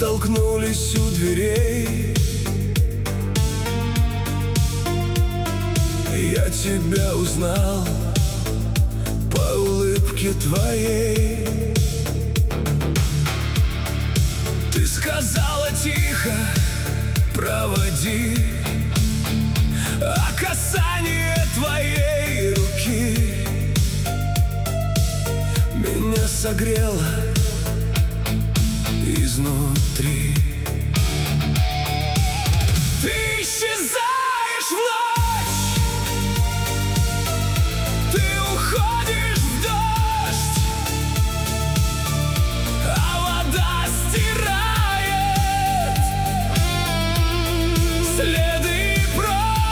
столкнулись у дверей. Я тебя узнал по улыбке твоей. Ты сказала тихо: проводи. А касание твоей руки меня согрело изнутри. Ты исчезаешь в ночь, ты уходишь в дождь, а вода стирает следы прочь.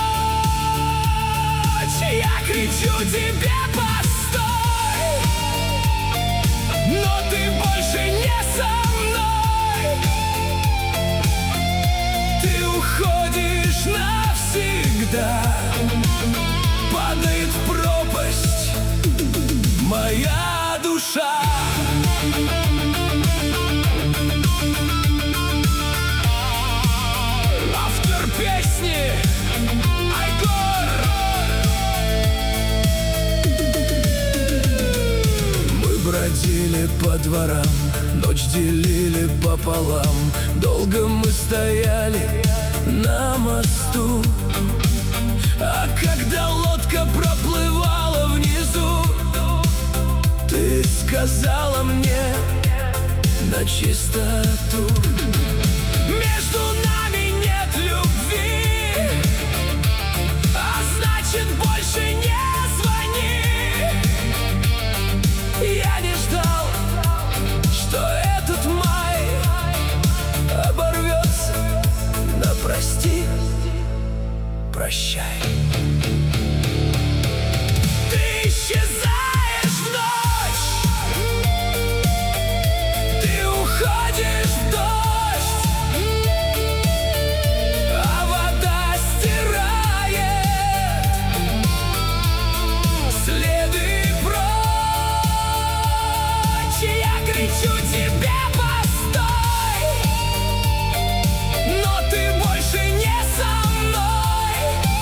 Я кричу тебе: постой, но ты больше не со мной. Ты уходишь навсегда, падает в пропасть моя душа. Автор песни Айгор. Мы бродили по дворам, ночь делили пополам. Долго мы стояли на мосту, а когда лодка проплывала внизу, ты сказала мне на чистоту: между нами нет любви, а значит больше не звони. Я не ждал, что этот май оборвется на прости, прощай. Ты исчезаешь в ночь, ты уходишь в дождь, а вода стирает следы прочь. Я кричу тебе: постой, но ты больше не со мной.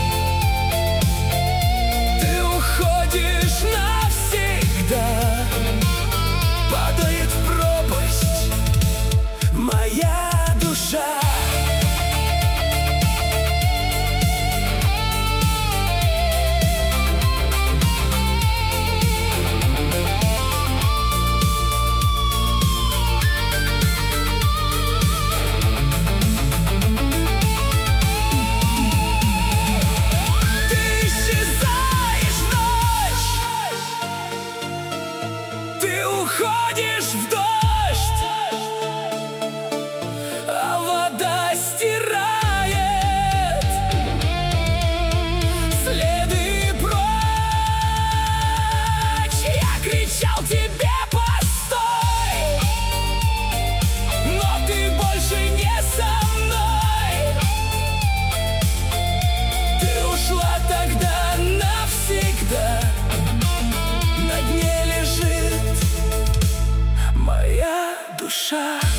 Ты уходишь навсегда, падает в пропасть моя душа. Уходишь в дождь, а вода стирает следы прочь. Я кричал тебе: постой, но ты больше не со мной. Ты ушла тогда навсегда, на дне лежит моя душа.